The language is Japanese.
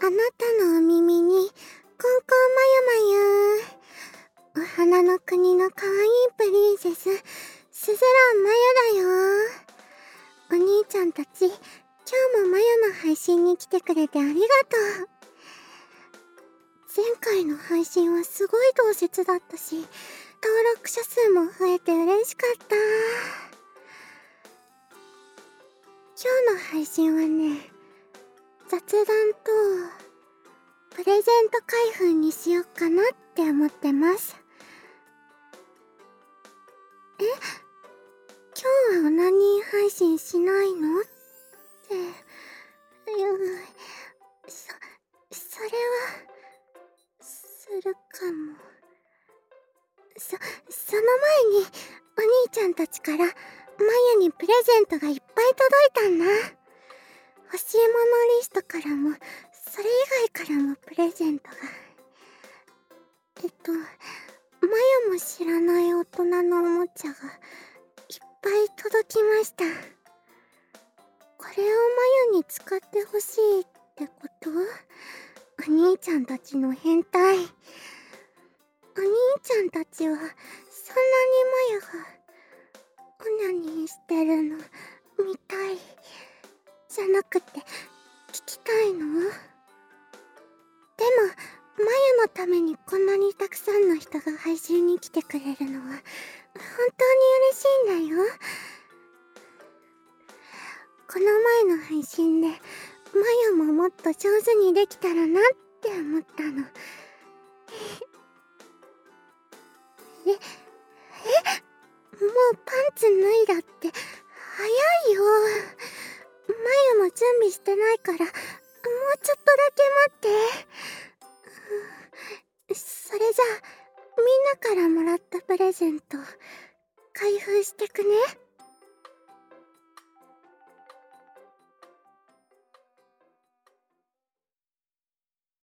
あなたのお耳に、コンコンまゆまゆ。お花の国のかわいいプリンセス、スズランまゆだよ。お兄ちゃんたち、今日もまゆの配信に来てくれてありがとう。前回の配信はすごい同説だったし、登録者数も増えて嬉しかった。今日の配信はね、雑談とプレゼント開封にしよっかなって思ってます。今日はオナニー配信しないのって、それは、するかも。その前に、お兄ちゃんたちから、まゆにプレゼントがいっぱい届いたんだ。欲しいものリストからも、それ以外からもプレゼントが。まゆも知らない大人のおもちゃが、いっぱい届きました。これをまゆに使ってほしいってこと？お兄ちゃんたちの変態。お兄ちゃんたちは、そんなにまゆが、オナニーしてるの、見たい、じゃなくて、聞きたいの？でも、まゆのためにこんなにたくさんの人が配信に来てくれるのは、本当に嬉しいんだよ。この前の配信で、まゆももっと上手にできたらなって思ったの。もうパンツ脱いだって早いよ。まゆも準備してないから、もうちょっとだけ待って。それじゃあ、みんなからもらったプレゼント、開封してくね。